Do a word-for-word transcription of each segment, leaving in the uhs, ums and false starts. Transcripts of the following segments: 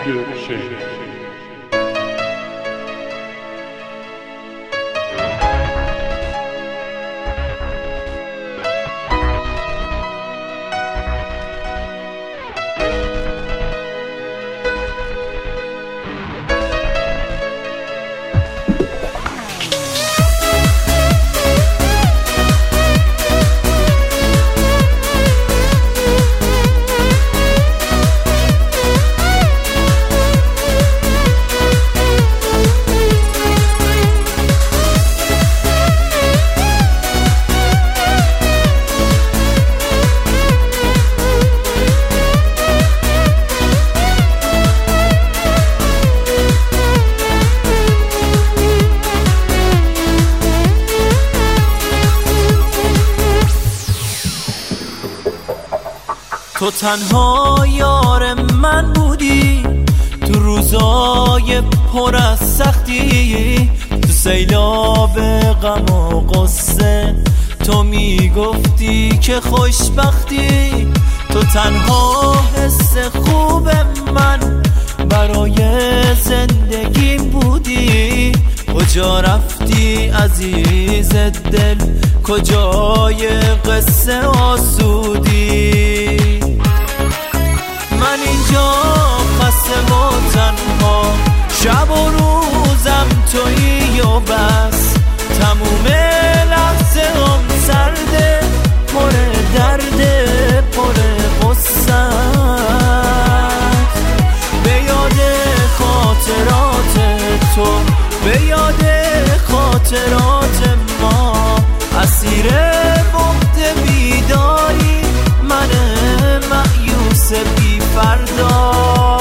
شهر. تو تنها یار من بودی تو روزای پر از سختی، تو سیلاب غم و غصه تو میگفتی که خوشبختی. تو تنها حس خوب من برای زندگیم بودی. کجا رفتی عزیز دل، کجای قصه آسودی؟ من اینجا خسته و تنها، شب و روزم تویی و بس. تموم لحظه هم سرده، پر درده، پر غصه. به یاد خاطرات تو، به یاد خاطرات ما، اسیر بغض بیداری من مأیوس بی فردا.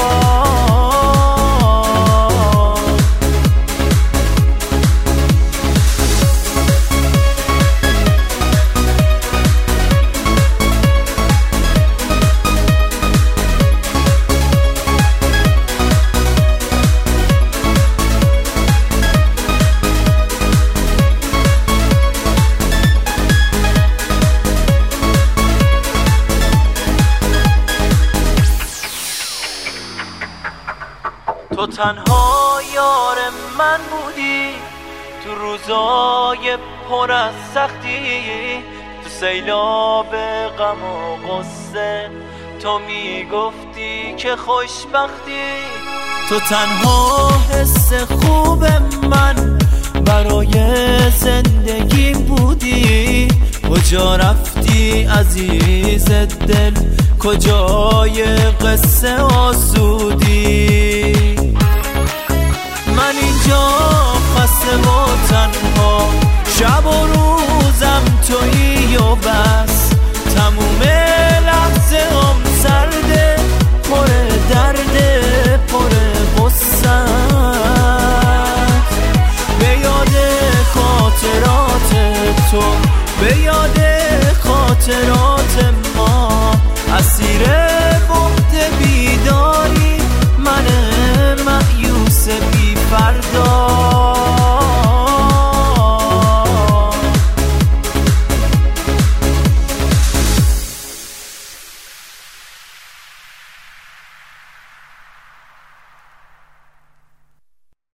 تو تنها یار من بودی تو روزای پر از سختی، تو سیلاب غم و غصه تو میگفتی که خوشبختی. تو تنها حس خوب من برای زندگیم بودی. کجا رفتی عزیز دل، کجای قصه آسودی؟ من اینجا خسته و تنها